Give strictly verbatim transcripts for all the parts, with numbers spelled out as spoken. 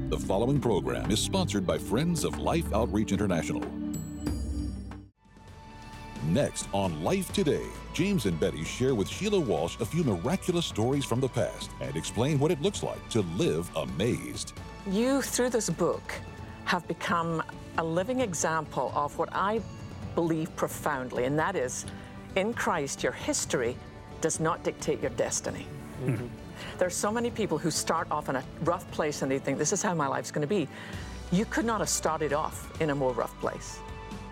The following program is sponsored by Friends of Life Outreach International. Next on Life Today, James and Betty share with Sheila Walsh a few miraculous stories from the past and explain what it looks like to live amazed. You, through this book, have become a living example of what I believe profoundly, and that is, in Christ, your history does not dictate your destiny. Mm-hmm. There's so many people who start off in a rough place and they think, this is how my life's going to be. You could not have started off in a more rough place.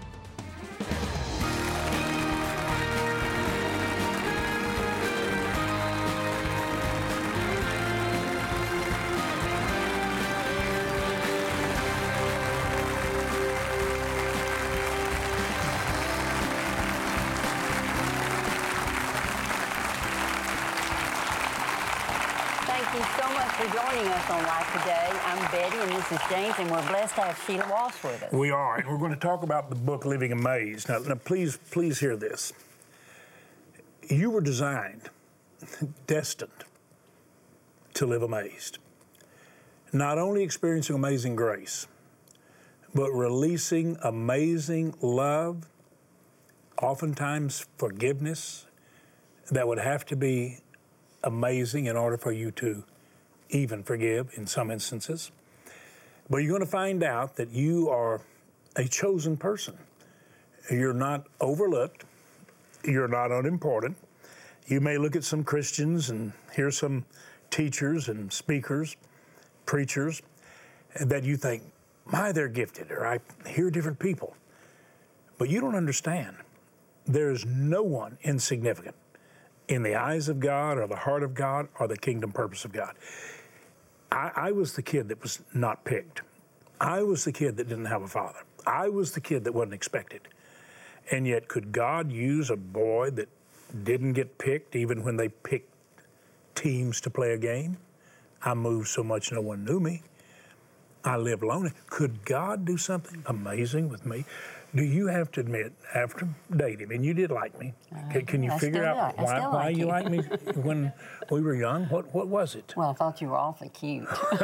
Joining us on Life Today, I'm Betty and this is James, and we're blessed to have Sheila Walsh with us. We are, and we're going to talk about the book Living Amazed. Now, now please, please hear this. You were designed, destined to live amazed. Not only experiencing amazing grace, but releasing amazing love, oftentimes forgiveness, that would have to be amazing in order for you to even forgive in some instances. But you're going to find out that you are a chosen person. You're not overlooked. You're not unimportant. You may look at some Christians and hear some teachers and speakers, preachers, that you think, my, they're gifted, or I hear different people. But you don't understand. There is no one insignificant in the eyes of God or the heart of God or the kingdom purpose of God. I, I was the kid that was not picked. I was the kid that didn't have a father. I was the kid that wasn't expected. And yet, could God use a boy that didn't get picked even when they picked teams to play a game? I moved so much no one knew me. I lived lonely. Could God do something amazing with me? Do you have to admit, after dating, and you did like me, uh, can, can you I figure out like, why, why like you you. liked me when we were young? What what was it? Well, I thought you were awfully cute.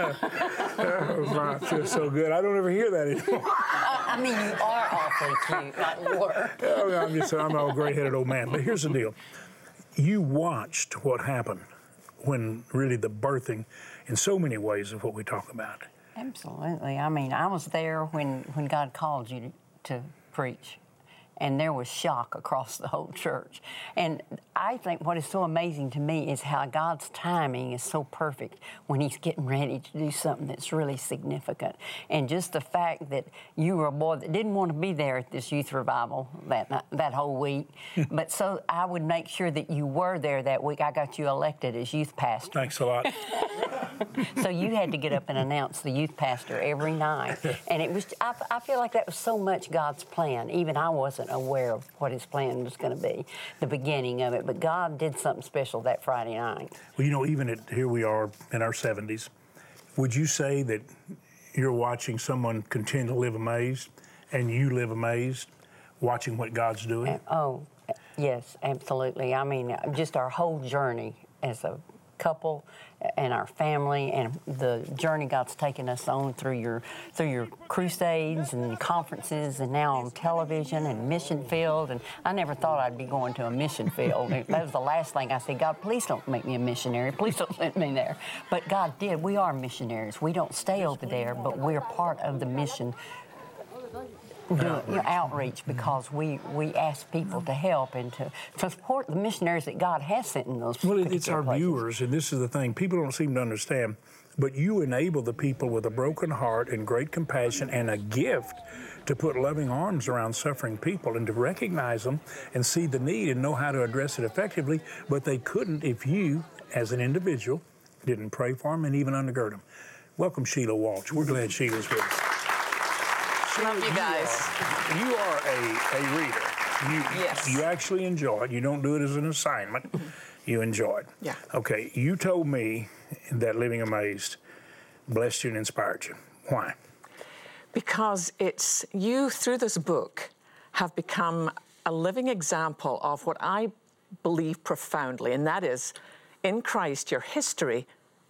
I feel so good. I don't ever hear that anymore. I mean, you are awfully cute, not were. Oh, I'm just I'm an old gray-headed old man. But here's the deal. You watched what happened when really the birthing, in so many ways, of what we talk about. Absolutely. I mean, I was there when, when God called you to, to preach, and there was shock across the whole church. And I think what is so amazing to me is how God's timing is so perfect when He's getting ready to do something that's really significant. And just the fact that you were a boy that didn't want to be there at this youth revival that that whole week, but so I would make sure that you were there that week. I got you elected as youth pastor. Thanks a lot. So you had to get up and announce the youth pastor every night. And it was, I, I feel like that was so much God's plan. Even I wasn't aware of what His plan was going to be, the beginning of it. But God did something special that Friday night. Well, you know, even at, here we are in our seventies, would you say that you're watching someone continue to live amazed, and you live amazed watching what God's doing? Oh, yes, absolutely. I mean, just our whole journey as a couple and our family, and the journey God's taken us on through your through your crusades and conferences, and now on television and mission field. And I never thought I'd be going to a mission field. That was the last thing I said. God, please don't make me a missionary. Please don't send me there. But God did. We are missionaries. We don't stay over there, but we're part of the mission. Do you know, outreach, because we, we ask people to help and to, to support the missionaries that God has sent in those Well, it's our places. viewers, and this is the thing. People don't seem to understand, but you enable the people with a broken heart and great compassion and a gift to put loving arms around suffering people and to recognize them and see the need and know how to address it effectively, but they couldn't if you, as an individual, didn't pray for them and even undergird them. Welcome, Sheila Walsh. We're glad Sheila's with us. Love you guys. You are, you are a, a reader. You, yes. You actually enjoy it. You don't do it as an assignment. Mm-hmm. You enjoy it. Yeah. Okay, you told me that Living Amazed blessed you and inspired you. Why? Because it's, you, through this book, have become a living example of what I believe profoundly, and that is, in Christ, your history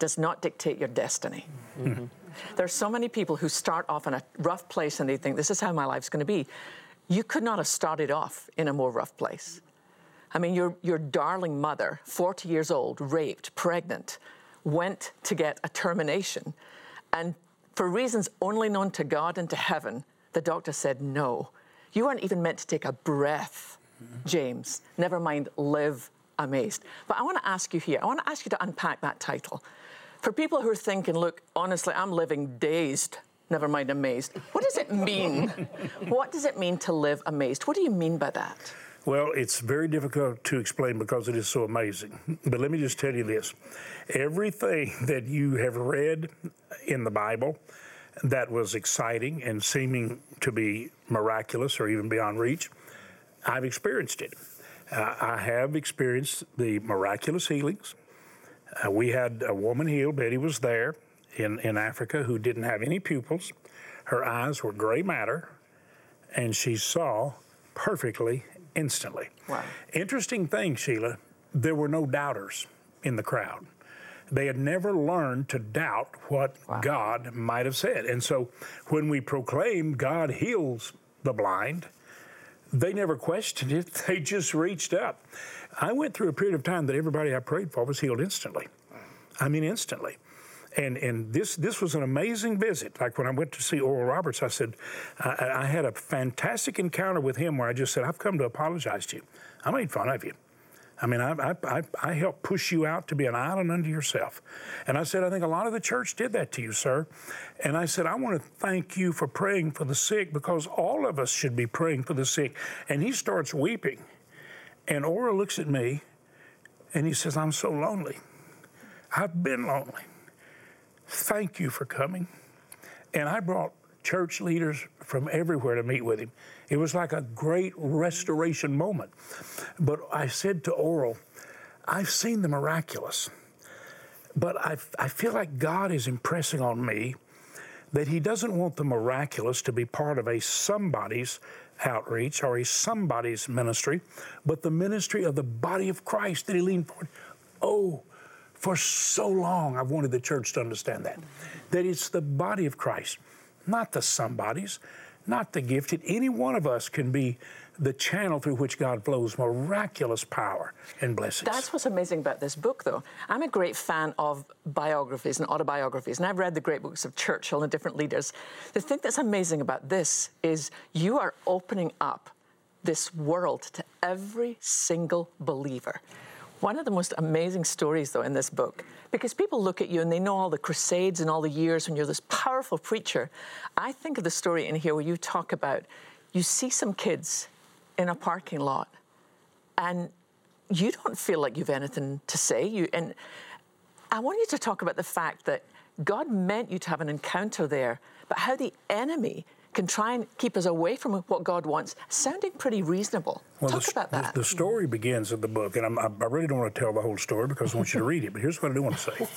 does not dictate your destiny. Mm-hmm. There's so many people who start off in a rough place and they think, this is how my life's going to be. You could not have started off in a more rough place. I mean, your, your darling mother, forty years old, raped, pregnant, went to get a termination. And for reasons only known to God and to heaven, the doctor said, no, you weren't even meant to take a breath, James. Never mind, live amazed. But I want to ask you here, I want to ask you to unpack that title. For people who are thinking, look, honestly, I'm living dazed, never mind amazed. What does it mean? What does it mean to live amazed? What do you mean by that? Well, it's very difficult to explain because it is so amazing. But let me just tell you this. Everything that you have read in the Bible that was exciting and seeming to be miraculous or even beyond reach, I've experienced it. Uh, I have experienced the miraculous healings. Uh, we had a woman healed, Betty was there in, in Africa, who didn't have any pupils. Her eyes were gray matter, and she saw perfectly instantly. Wow. Interesting thing, Sheila, there were no doubters in the crowd. They had never learned to doubt what wow. God might have said. And so when we proclaim God heals the blind, they never questioned it. They just reached up. I went through a period of time that everybody I prayed for was healed instantly. I mean, instantly. And and this this was an amazing visit. Like when I went to see Oral Roberts, I said, I, I had a fantastic encounter with him where I just said, I've come to apologize to you. I made fun of you. I mean, I, I, I, I helped push you out to be an island unto yourself. And I said, I think a lot of the church did that to you, sir. And I said, I want to thank you for praying for the sick, because all of us should be praying for the sick. And he starts weeping. And Oral looks at me and he says, I'm so lonely. I've been lonely. Thank you for coming. And I brought church leaders from everywhere to meet with him. It was like a great restoration moment. But I said to Oral, I've seen the miraculous, but I, I feel like God is impressing on me that he doesn't want the miraculous to be part of a somebody's outreach or a somebody's ministry, but the ministry of the body of Christ that he leaned forward. Oh, for so long, I've wanted the church to understand that, that it's the body of Christ, not the somebodies, not the gifted. Any one of us can be the channel through which God flows miraculous power and blessings. That's what's amazing about this book, though. I'm a great fan of biographies and autobiographies, and I've read the great books of Churchill and different leaders. The thing that's amazing about this is you are opening up this world to every single believer. One of the most amazing stories, though, in this book, because people look at you and they know all the crusades and all the years when you're this powerful preacher. I think of the story in here where you talk about, you see some kids in a parking lot and you don't feel like you've anything to say. You, and I want you to talk about the fact that God meant you to have an encounter there, but how the enemy can try and keep us away from what God wants, sounding pretty reasonable. Well, Talk the, about that. The, the story begins in the book, and I'm, I really don't want to tell the whole story because I want you to read it, but here's what I do want to say.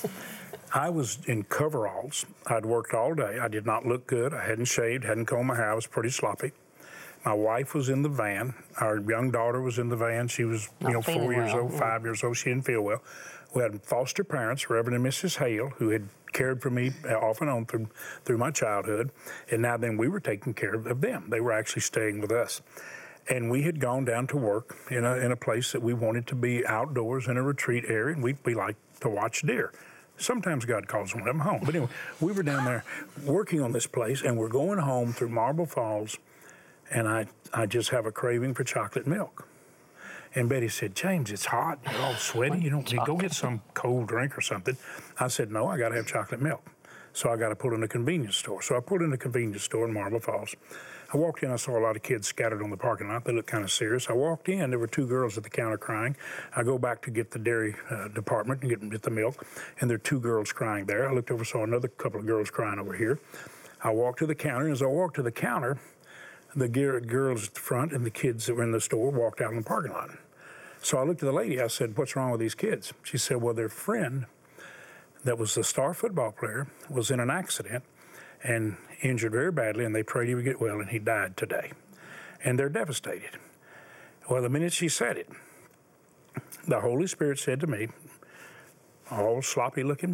I was in coveralls. I'd worked all day. I did not look good. I hadn't shaved, hadn't combed my hair. I was pretty sloppy. My wife was in the van. Our young daughter was in the van. She was, you know, four years well. old, five years old. She didn't feel well. We had foster parents, Reverend and Missus Hale, who had cared for me off and on through through my childhood, and now then we were taking care of them. They were actually staying with us. And we had gone down to work in a in a place that we wanted to be outdoors in a retreat area, and we, we like to watch deer. Sometimes God calls one of them home. But anyway, we were down there working on this place, and we're going home through Marble Falls, and I, I just have a craving for chocolate milk. And Betty said, James, it's hot. You're all sweaty. You don't go get some cold drink or something. I said, no, I got to have chocolate milk. So I got to pull in a convenience store. So I pulled in a convenience store in Marble Falls. I walked in. I saw a lot of kids scattered on the parking lot. They looked kind of serious. I walked in. There were two girls at the counter crying. I go back to get the dairy uh, department and get, get the milk, and there are two girls crying there. I looked over, saw another couple of girls crying over here. I walked to the counter, and as I walked to the counter, the girls at the front and the kids that were in the store walked out in the parking lot. So I looked at the lady. I said, what's wrong with these kids? She said, well, their friend that was the star football player was in an accident and injured very badly, and they prayed he would get well, and he died today. And they're devastated. Well, the minute she said it, the Holy Spirit said to me, all sloppy looking,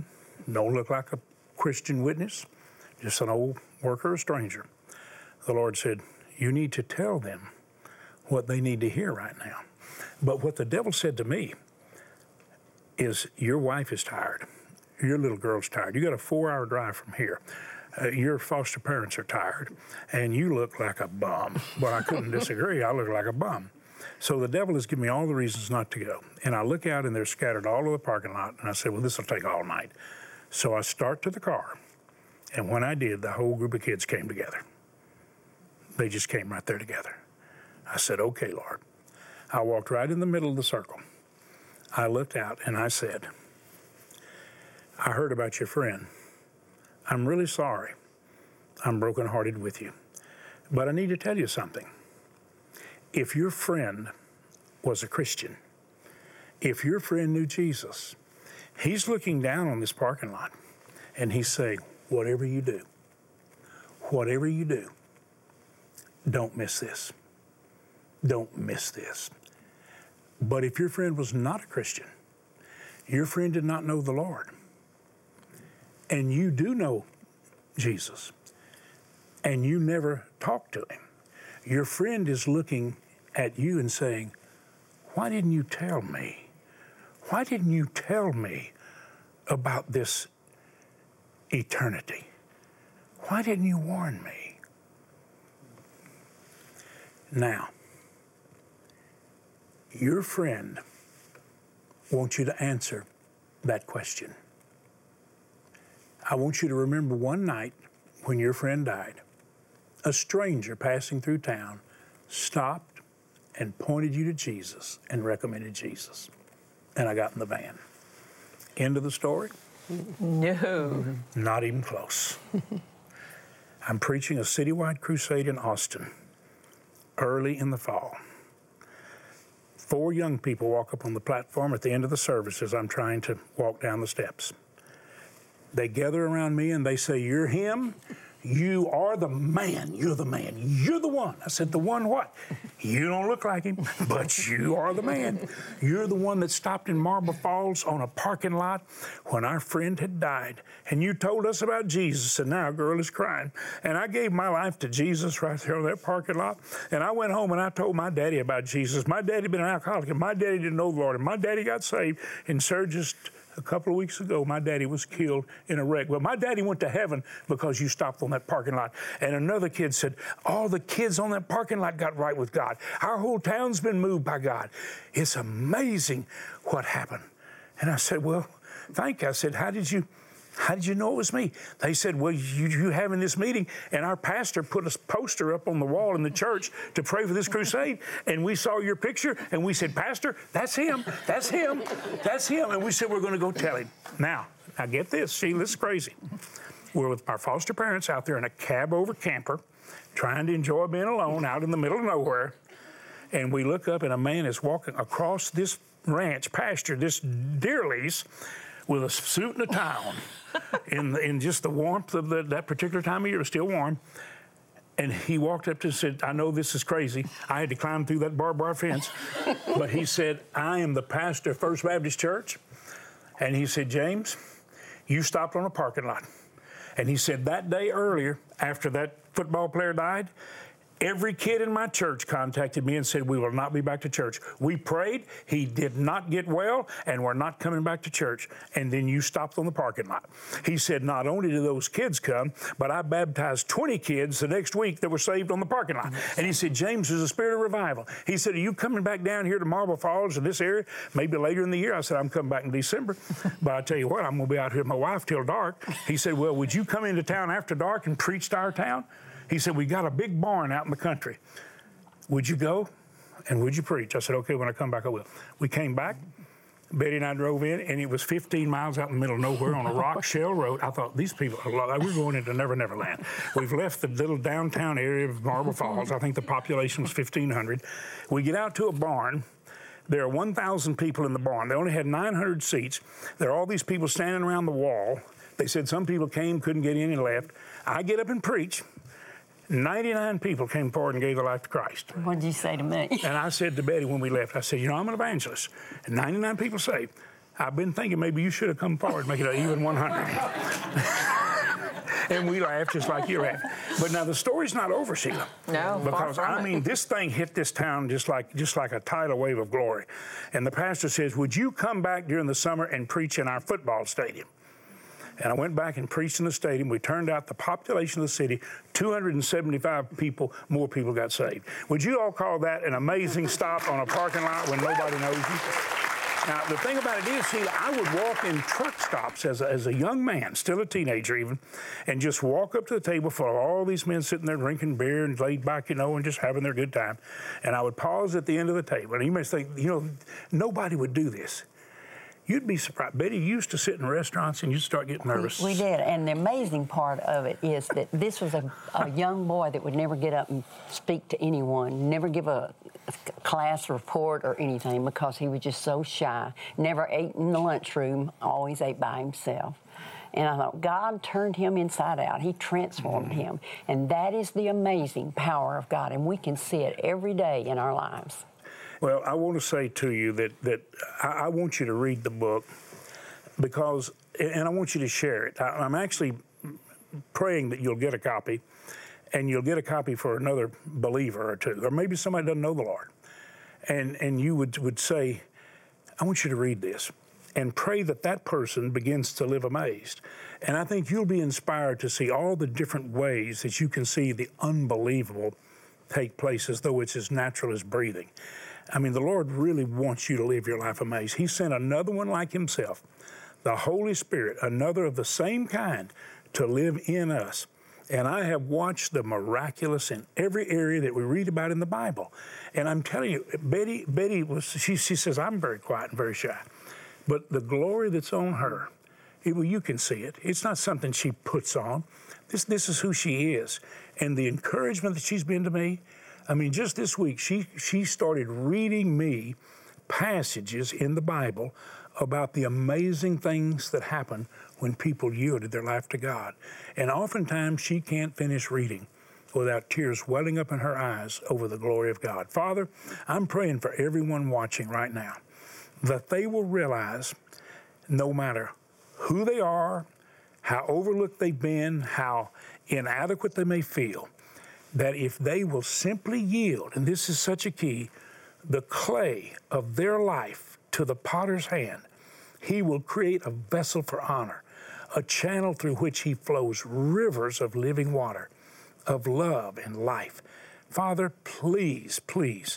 don't look like a Christian witness, just an old worker, a stranger. The Lord said, you need to tell them what they need to hear right now. But what the devil said to me is, your wife is tired. Your little girl's tired. You got a four-hour drive from here. Uh, your foster parents are tired, and you look like a bum. Well, I couldn't disagree. I look like a bum. So the devil has given me all the reasons not to go. And I look out, and they're scattered all over the parking lot, and I said, well, this will take all night. So I start to the car, and when I did, the whole group of kids came together. They just came right there together. I said, okay, Lord. I walked right in the middle of the circle. I looked out, and I said, I heard about your friend. I'm really sorry. I'm brokenhearted with you. But I need to tell you something. If your friend was a Christian, if your friend knew Jesus, he's looking down on this parking lot, and he's saying, whatever you do, whatever you do, don't miss this. Don't miss this. But if your friend was not a Christian, your friend did not know the Lord, and you do know Jesus, and you never talked to him, your friend is looking at you and saying, why didn't you tell me? Why didn't you tell me about this eternity? Why didn't you warn me? Now, your friend wants you to answer that question. I want you to remember one night when your friend died, a stranger passing through town stopped and pointed you to Jesus and recommended Jesus. And I got in the van. End of the story? No. Not even close. I'm preaching a citywide crusade in Austin early in the fall. Four young people walk up on the platform at the end of the service as I'm trying to walk down the steps. They gather around me and they say, you're him? You are the man. You're the man. You're the one. I said, the one what? You don't look like him, but you are the man. You're the one that stopped in Marble Falls on a parking lot when our friend had died. And you told us about Jesus, and now a girl is crying. And I gave my life to Jesus right there on that parking lot. And I went home and I told my daddy about Jesus. My daddy had been an alcoholic, and my daddy didn't know the Lord. And my daddy got saved. And sir, just a couple of weeks ago, my daddy was killed in a wreck. Well, my daddy went to heaven because you stopped on that parking lot. And another kid said, all the kids on that parking lot got right with God. Our whole town's been moved by God. It's amazing what happened. And I said, well, thank you. I said, how did you... How did you know it was me? They said, well, you, you having this meeting, and our pastor put a poster up on the wall in the church to pray for this crusade, and we saw your picture, and we said, Pastor, that's him, that's him, that's him. And we said, we're going to go tell him. Now, now get this, Sheila, this is crazy. We're with our foster parents out there in a cab over camper, trying to enjoy being alone out in the middle of nowhere, and we look up, and a man is walking across this ranch pasture, this deer lease, with a suit and a tie on, in, the, in just the warmth of the, that particular time of year. It was still warm. And he walked up to us and said, I know this is crazy. I had to climb through that barbed wire fence. But he said, I am the pastor of First Baptist Church. And he said, James, you stopped on a parking lot. And he said, that day earlier, after that football player died, every kid in my church contacted me and said, we will not be back to church. We prayed, he did not get well, and we're not coming back to church. And then you stopped on the parking lot. He said, not only did those kids come, but I baptized twenty kids the next week that were saved on the parking lot. And he said, James, there's a spirit of revival. He said, are you coming back down here to Marble Falls in this area, maybe later in the year? I said, I'm coming back in December. But I tell you what, I'm going to be out here with my wife till dark. He said, well, would you come into town after dark and preach to our town? He said, we got a big barn out in the country. Would you go and would you preach? I said, okay, when I come back, I will. We came back. Betty and I drove in, and it was fifteen miles out in the middle of nowhere on a rock shell road. I thought, these people, we're going into Never Never Land. We've left the little downtown area of Marble Falls. I think the population was fifteen hundred. We get out to a barn. There are one thousand people in the barn. They only had nine hundred seats. There are all these people standing around the wall. They said some people came, couldn't get in, and left. I get up and preach. ninety-nine people came forward and gave their life to Christ. What did you say to me? And I said to Betty when we left, I said, you know, I'm an evangelist. And ninety-nine people saved. I've been thinking maybe you should have come forward, make it an even one hundred. And we laughed just like you laughed. But now the story's not over, Sheila. No, because far from I mean, it. this thing hit this town just like just like a tidal wave of glory. And the pastor says, "Would you come back during the summer and preach in our football stadium?" And I went back and preached in the stadium. We turned out the population of the city, two hundred seventy-five people, more people got saved. Would you all call that an amazing stop on a parking lot when nobody knows you? Now, the thing about it is, Sheila, I would walk in truck stops as a, as a young man, still a teenager even, and just walk up to the table full of all these men sitting there drinking beer and laid back, you know, and just having their good time. And I would pause at the end of the table. And you may think, you know, nobody would do this. You'd be surprised. Betty used to sit in restaurants and you'd start getting nervous. We, we did, and the amazing part of it is that this was a, a young boy that would never get up and speak to anyone, never give a, a class report or anything because he was just so shy, never ate in the lunchroom, always ate by himself. And I thought, God turned him inside out. He transformed mm-hmm. him. And that is the amazing power of God, and we can see it every day in our lives. Well, I want to say to you that, that I, I want you to read the book because, and I want you to share it. I, I'm actually praying that you'll get a copy, and you'll get a copy for another believer or two, or maybe somebody doesn't know the Lord. And, and you would, would say, I want you to read this, and pray that that person begins to live amazed. And I think you'll be inspired to see all the different ways that you can see the unbelievable take place as though it's as natural as breathing. I mean, the Lord really wants you to live your life amazed. He sent another one like himself, the Holy Spirit, another of the same kind, to live in us. And I have watched the miraculous in every area that we read about in the Bible. And I'm telling you, Betty, Betty was, she, she says, I'm very quiet and very shy. But the glory that's on her, it, well, you can see it. It's not something she puts on. This, this is who she is. And the encouragement that she's been to me, I mean, just this week, she, she started reading me passages in the Bible about the amazing things that happen when people yielded their life to God. And oftentimes, she can't finish reading without tears welling up in her eyes over the glory of God. Father, I'm praying for everyone watching right now that they will realize no matter who they are, how overlooked they've been, how inadequate they may feel, that if they will simply yield, and this is such a key, the clay of their life to the potter's hand, he will create a vessel for honor, a channel through which he flows rivers of living water, of love and life. Father, please, please,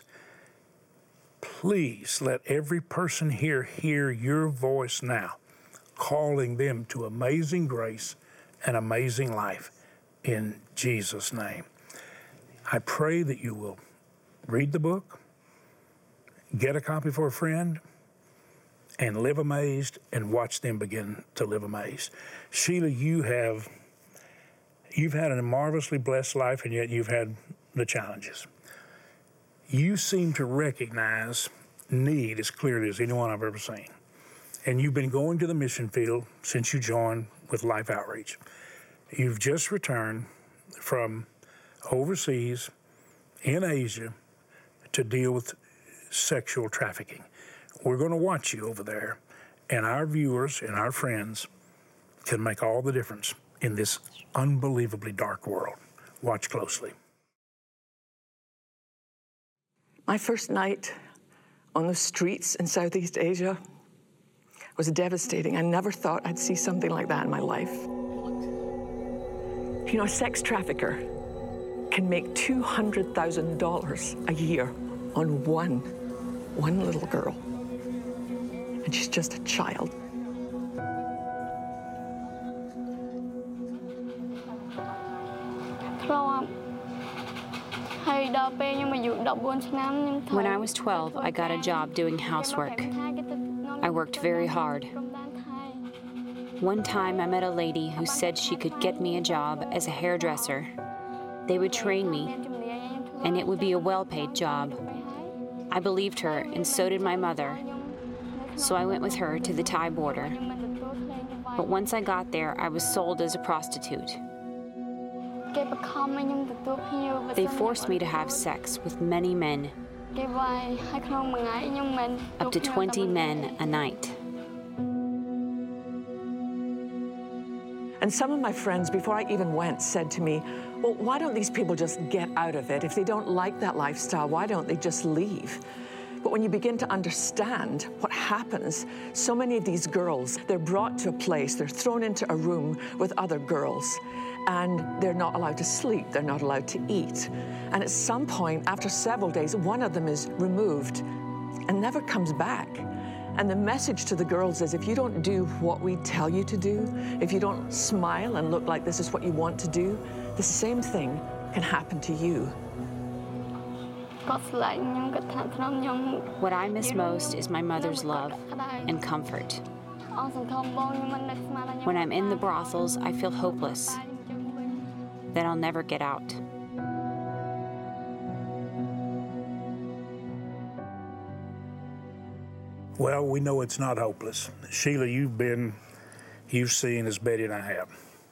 please let every person here hear your voice now, calling them to amazing grace and amazing life in Jesus' name. I pray that you will read the book, get a copy for a friend, and live amazed and watch them begin to live amazed. Sheila, you have, you've had a marvelously blessed life, and yet you've had the challenges. You seem to recognize need as clearly as anyone I've ever seen. And you've been going to the mission field since you joined with Life Outreach. You've just returned from overseas in Asia to deal with sexual trafficking. We're going to watch you over there, and our viewers and our friends can make all the difference in this unbelievably dark world. Watch closely. My first night on the streets in Southeast Asia was devastating. I never thought I'd see something like that in my life. You know, a sex trafficker can make two hundred thousand dollars a year on one, one little girl. And she's just a child. When I was twelve, I got a job doing housework. I worked very hard. One time I met a lady who said she could get me a job as a hairdresser. They would train me, and it would be a well-paid job. I believed her, and so did my mother. So I went with her to the Thai border. But once I got there, I was sold as a prostitute. They forced me to have sex with many men, up to twenty men a night. And some of my friends, before I even went, said to me, well, why don't these people just get out of it? If they don't like that lifestyle, why don't they just leave? But when you begin to understand what happens, so many of these girls, they're brought to a place, they're thrown into a room with other girls, and they're not allowed to sleep, they're not allowed to eat. And at some point, after several days, one of them is removed and never comes back. And the message to the girls is, if you don't do what we tell you to do, if you don't smile and look like this is what you want to do, the same thing can happen to you. What I miss most is my mother's love and comfort. When I'm in the brothels, I feel hopeless, that I'll never get out. Well, we know it's not hopeless. Sheila, you've been, you've seen, as Betty and I have.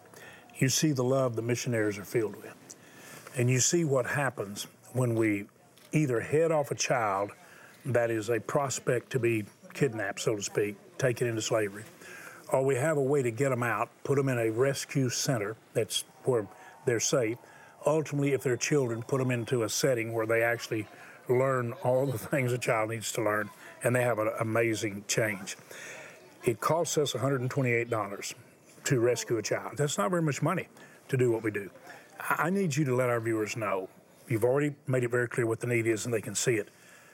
You see the love the missionaries are filled with. And you see what happens when we either head off a child that is a prospect to be kidnapped, so to speak, taken into slavery, or we have a way to get them out, put them in a rescue center that's where they're safe. Ultimately, if they're children, put them into a setting where they actually learn all the things a child needs to learn, and they have an amazing change. It costs us one hundred twenty-eight dollars to rescue a child. That's not very much money to do what we do. I need you to let our viewers know, you've already made it very clear what the need is and they can see it.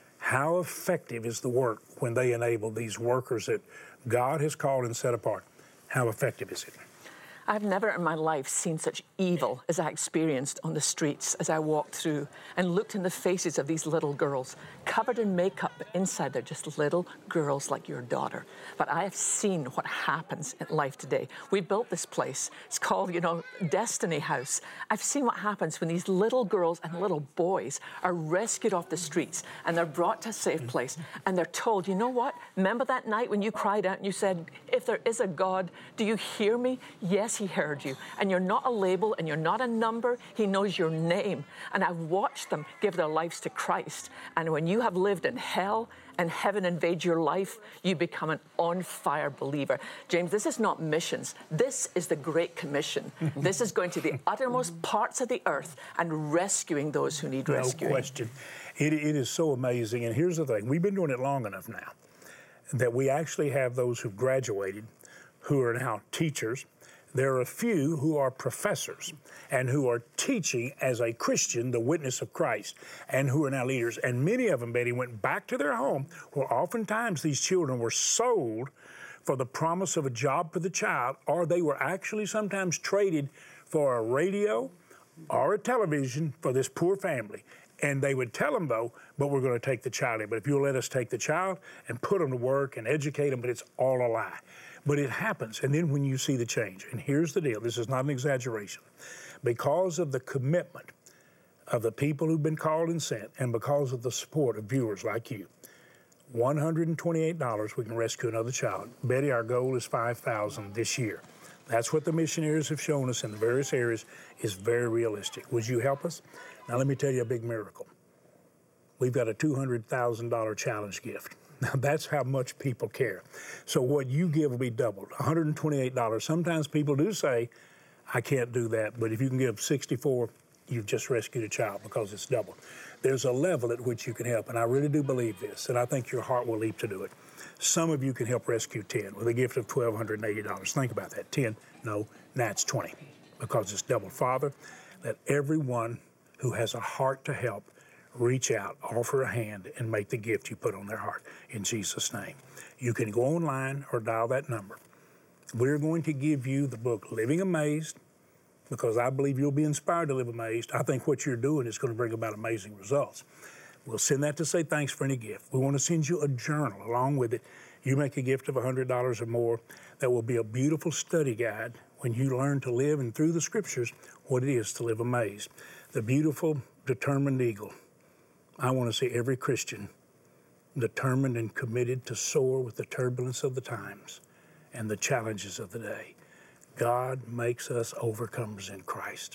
How effective is the work when they enable these workers that God has called and set apart? How effective is it? I've never in my life seen such evil as I experienced on the streets as I walked through and looked in the faces of these little girls, covered in makeup, but inside they're just little girls like your daughter. But I have seen what happens in life today. We built this place. It's called, you know, Destiny House. I've seen what happens when these little girls and little boys are rescued off the streets and they're brought to a safe place and they're told, you know what? Remember that night when you cried out and you said, if there is a God, do you hear me? Yes, He heard you. And you're not a label and you're not a number. He knows your name. And I've watched them give their lives to Christ. And when you have lived in hell and heaven invades your life, you become an on-fire believer. James, this is not missions. This is the Great Commission. This is going to the uttermost parts of the earth and rescuing those who need rescuing. No question. It, it is so amazing. And here's the thing. We've been doing it long enough now that we actually have those who've graduated who are now teachers. There are a few who are professors and who are teaching as a Christian the witness of Christ and who are now leaders. And many of them, Betty, went back to their home where oftentimes these children were sold for the promise of a job for the child, or they were actually sometimes traded for a radio or a television for this poor family. And they would tell them, though, but we're going to take the child in. But if you'll let us take the child and put them to work and educate them, but it's all a lie. But it happens, and then when you see the change, and here's the deal, this is not an exaggeration, because of the commitment of the people who've been called and sent, and because of the support of viewers like you, one hundred twenty-eight dollars we can rescue another child. Betty, our goal is five thousand dollars this year. That's what the missionaries have shown us in the various areas is very realistic. Would you help us? Now let me tell you a big miracle. We've got a two hundred thousand dollars challenge gift. Now, that's how much people care. So what you give will be doubled, one hundred twenty-eight dollars. Sometimes people do say, I can't do that, but if you can give sixty-four dollars, you've just rescued a child because it's doubled. There's a level at which you can help, and I really do believe this, and I think your heart will leap to do it. Some of you can help rescue ten with a gift of one thousand two hundred eighty dollars. Think about that, ten, no, now it's twenty, because it's doubled. Father, let everyone who has a heart to help reach out, offer a hand, and make the gift you put on their heart in Jesus' name. You can go online or dial that number. We're going to give you the book, Living Amazed, because I believe you'll be inspired to live amazed. I think what you're doing is going to bring about amazing results. We'll send that to say thanks for any gift. We want to send you a journal along with it. You make a gift of one hundred dollars or more. That will be a beautiful study guide when you learn to live and through the scriptures what it is to live amazed. The beautiful, determined eagle. I want to see every Christian determined and committed to soar with the turbulence of the times and the challenges of the day. God makes us overcomers in Christ.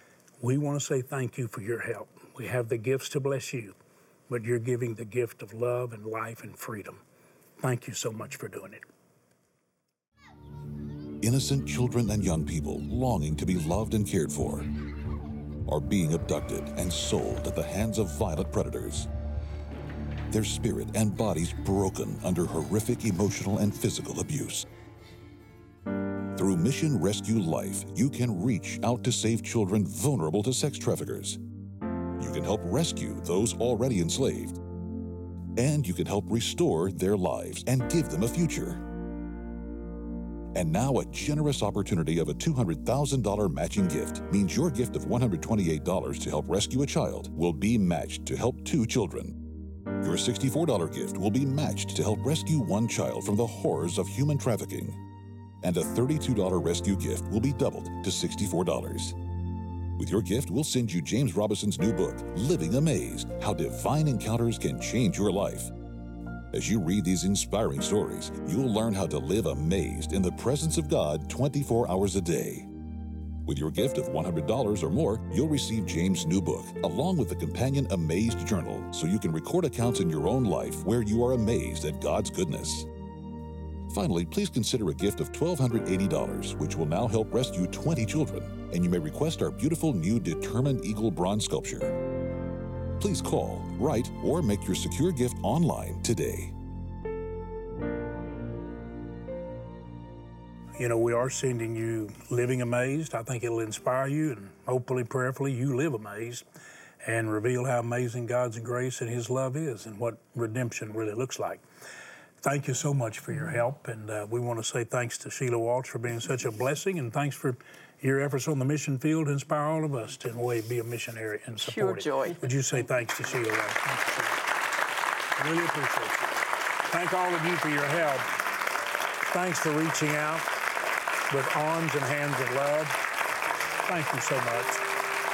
We want to say thank you for your help. We have the gifts to bless you, but you're giving the gift of love and life and freedom. Thank you so much for doing it. innocent children and young people longing to be loved and cared for are being abducted and sold at the hands of violent predators. Their spirit and bodies broken under horrific emotional and physical abuse. Through Mission Rescue Life, you can reach out to save children vulnerable to sex traffickers. You can help rescue those already enslaved. And you can help restore their lives and give them a future. And now a generous opportunity of a two hundred thousand dollars matching gift means your gift of one hundred twenty-eight dollars to help rescue a child will be matched to help two children. Your sixty-four dollars gift will be matched to help rescue one child from the horrors of human trafficking. And a thirty-two dollars rescue gift will be doubled to sixty-four dollars. With your gift, we'll send you James Robinson's new book, Living Amazed: How Divine Encounters Can Change Your Life. As you read these inspiring stories, you'll learn how to live amazed in the presence of God twenty-four hours a day. With your gift of one hundred dollars or more, you'll receive James' new book, along with the companion Amazed Journal, so you can record accounts in your own life where you are amazed at God's goodness. Finally, please consider a gift of one thousand two hundred eighty dollars, which will now help rescue twenty children, and you may request our beautiful new Determined Eagle bronze sculpture. Please call, write, or make your secure gift online today. You know, we are sending you Living Amazed. I think it'll inspire you, and hopefully, prayerfully, you live amazed and reveal how amazing God's grace and His love is and what redemption really looks like. Thank you so much for your help, and uh, we want to say thanks to Sheila Walsh for being such a blessing, and thanks for your efforts on the mission field to inspire all of us to, in a way, be a missionary and support Pure it. joy. Would you say thanks to Sheila Walsh? Thank you, Sheila. I really appreciate you. Thank all of you for your help. Thanks for reaching out with arms and hands of love. Thank you so much.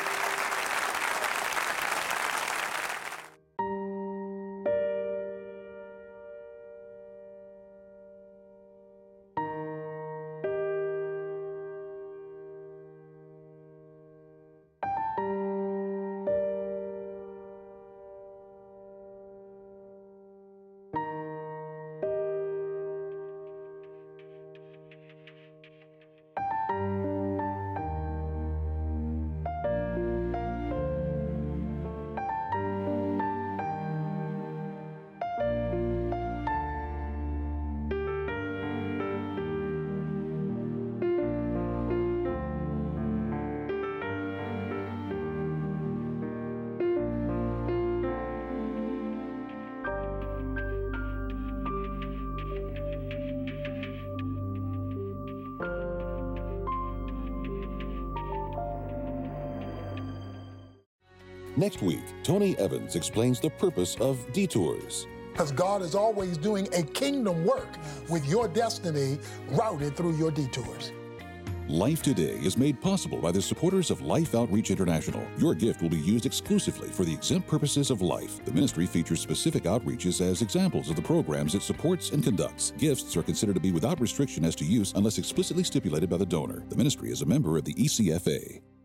Next week, Tony Evans explains the purpose of detours. Because God is always doing a kingdom work with your destiny routed through your detours. Life Today is made possible by the supporters of Life Outreach International. Your gift will be used exclusively for the exempt purposes of life. The ministry features specific outreaches as examples of the programs it supports and conducts. Gifts are considered to be without restriction as to use unless explicitly stipulated by the donor. The ministry is a member of the E C F A.